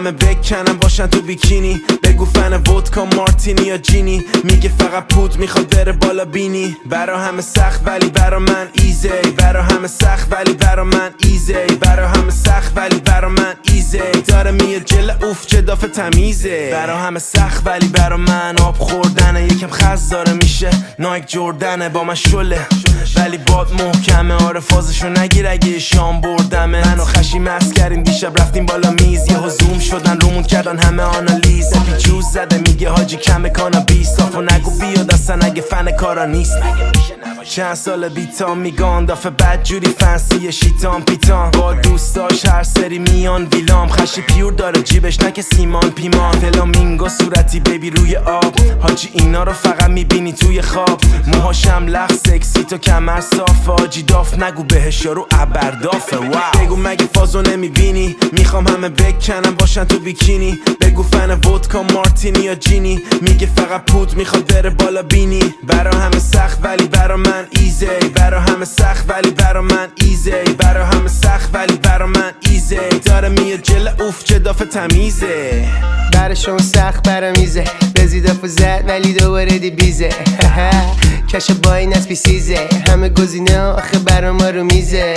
همه بکنم باشن تو بیکینی. بگو فن ودکا مارتینی یا جینی. میگه فقط پود میخواد بره بالا بینی. برا همه سخت ولی برا من ایزی. برا همه سخت ولی برا من ایزی. برا همه سخت ولی برا من ایزی. داره میاد جل اوف چه دافه تمیزه. برا همه سخت ولی برا من آب خوردنه. یکم خز داره میشه نایک جردنه. با من شله ولی باد محکمه. آره فازشو نگیر اگه شام بردمه. منو خشی مست کردیم دیشب رفتیم بالا میز. یه زوم شدن رومون کردن همه آنالیز. اپی جوز زده میگه حاجی کم کانابیس. صافو نگو بیاد اصلا اگه فن کارا نیست. چند سال بیتام میگان دافه بد جوری فنسی شیطان پیتان. با دوستاش هر سری میان ویلام. خشی پیور داره جیبش نکه سیمان پیمان. فلامینگو صورتی بیبی روی آب. حاجی اینا رو فقط میبینی توی خواب. موهاشم لخ سکسی تو کمر صافه. حاجی داف نگو بهش یارو ابردافه. بگو مگه فازو نمیبینی. میخوام همه بکنم باشن تو بیکینی. بگو فن ودکا مارتینی یا جینی. میگه فقط پود میخواد بره بالا بینی. برا همه سخت ولی برا من ایزی. برا همه سخت ولی برا من ایزی. برا همه سخت ولی برا من ایزی. داره میاد جل اوف چه دافه تمیزه. براشون سخت برا میزه. رزیدافو زد ولی دوباره دی بیزه. کش با این اسبی سیزه. همه گزینه آخه برا ما رو میزه.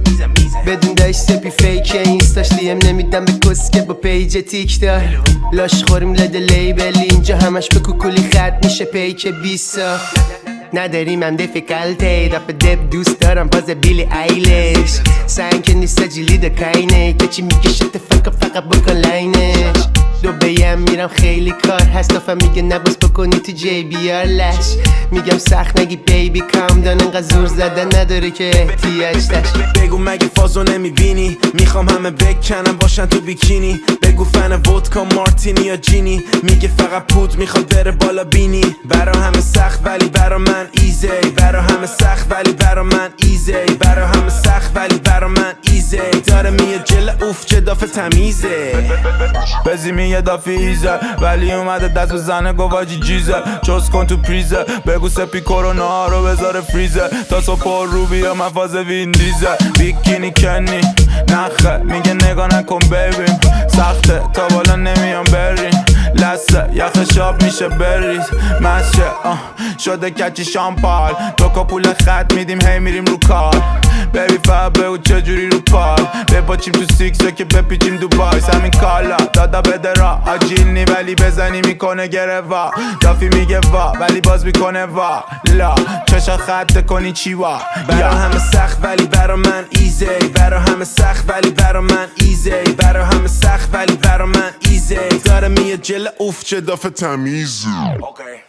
بدون داشت سپی فیکه. اینستاش دیم نمیدم به کسکه با پیج تیک دار. لاش خوریم لده لیبل. اینجا همش به کوکولی خط میشه پیک 20. نداریم هم دیفیکالتی. دافه دب دوست دارم باز بیلی ایلش. سنگ که نیست جیلی دکاینه. که چی میکشه فقط بکن لاینش. دو بیم میرم خیلی کار هست. دافه میگه نباز بکنی تو جی بی آر لش. میگم سخت نگی بیبی کام دان. انقدر زور زدن نداره که احتیاج داشت. بگو مگه فازو نمیبینی. میخوام همه بکنم باشن تو بیکینی. بگو فن ودکا مارتینی یا جینی. میگه فقط پود میخواد بره بالا بینی. برا همه سخت ولی برا من ایزی. برا همه سخت ولی برا من ایزی. برا همه سخت ولی برا من ایزی. داره میاد جل اوف چه دافه تمیزه. بزی یه دافی ایزه ولی اومده دست بزنه گواجی جیزه. چوز کن تو پریزه. بگو سپی کرونا رو بذاره فریزه. تا صبح رو بیا مفاز وین دیزه. بیکینی کنی نخه میگه نگاه نکن ببین. سخته تا بالا نمیام بریم. لسه یخ شاب میشه بریز. مشه شده کچی شامپال. تو پول خط میدیم هی میریم رو کار. بیبی فقط بگو چجوری رو پار. بپاچیم تو سیکسه که بپیچیم دوبای. همین کالا دادا بده را. آجیلنی ولی بزنی میکنه گره وا. دافی میگه وا ولی باز میکنه وا. لا چشا خط کنی چی وا. برا همه سخت ولی برا من ایزی. برا همه سخت ولی برا من ایزی. برا همه سخت ولی برا من ایزی. داره میاد جل اوف چه دافه تمیزه.